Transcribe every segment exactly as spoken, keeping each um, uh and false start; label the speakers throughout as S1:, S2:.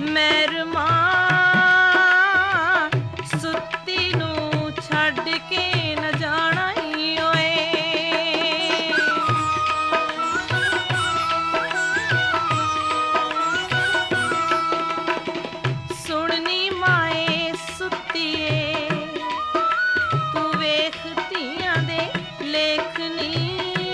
S1: ਮੈਰਮਾ ਸੁੱਤੀ ਨੂੰ ਛੱਡ ਕੇ ਨਾ ਜਾਣਾ ਈ ਓਏ। ਸੁਣਨੀ ਮਾਏ ਸੁੱਤੀਏ ਤੂੰ ਵੇਖ ਧੀਆਂ ਦੇ ਲੇਖ ਨੀ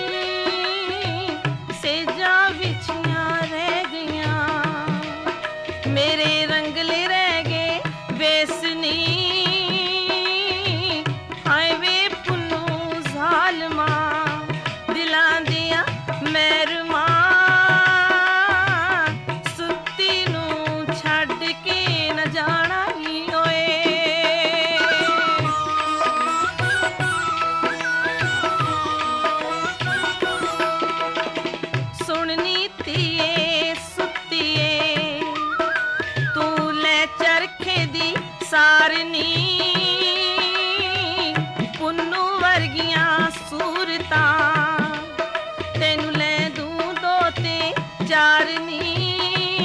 S1: ਸੇਜਾਂ ਵਿਛੀਆਂ ਰਹਿ ਗਈਆਂ ਮੇਰੇ ਰੰਗਲੇ ਰਹਿ ਗਏ ਵੇਸਨੀ। ਹਾਏ ਵੇ ਪੁੰਨੂ ਜ਼ਾਲਮਾ ਦਿਲਾਂ ਦੀਆਂ ਮੈਰਮਾਂ ਸੁੱਤੀ ਨੂੰ ਛੱਡ ਕੇ ਨਾ ਜਾਣਾ ਈ ਓਏ। ਸੁਣਨੀ ਧੀਏ ਸੁੱਤੀਏ ਤੂੰ ਲੈ ਚਰਖੇ ਦੀ ਸਾਰਨੀ ਪੁੰਨੂ ਵਰਗੀਆਂ ਸੂਰਤਾਂ ਤੈਨੂੰ ਲੈ ਦੂੰ ਦੋ ਤੇ ਚਾਰਨੀ।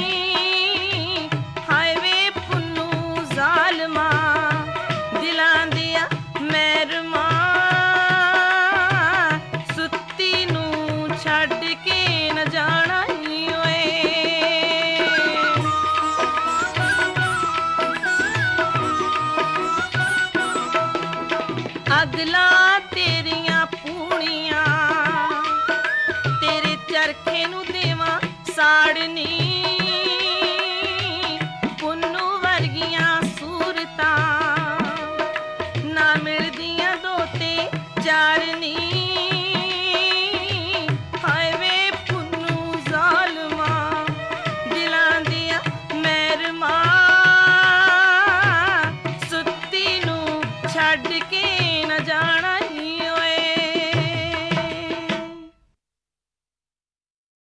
S1: ਹਾਏ ਵੇ ਪੁੰਨੂ ਜ਼ਾਲਮਾ ਦਿਲਾਂ ਦੀਆਂ ਮੈਰਮਾਂ ਸੁੱਤੀ ਨੂੰ ਛੱਡ ਕੇ ਨਾ ਜਾਣਾ ਈ ਓਏ। ਅਗਲਾਂ ਤੇਰੀਆਂ ਪੂਣੀਆਂ ਤੇਰੇ ਚਰਖੇ ਨੂੰ ਦੇਵਾਂ ਸਾੜਨੀ।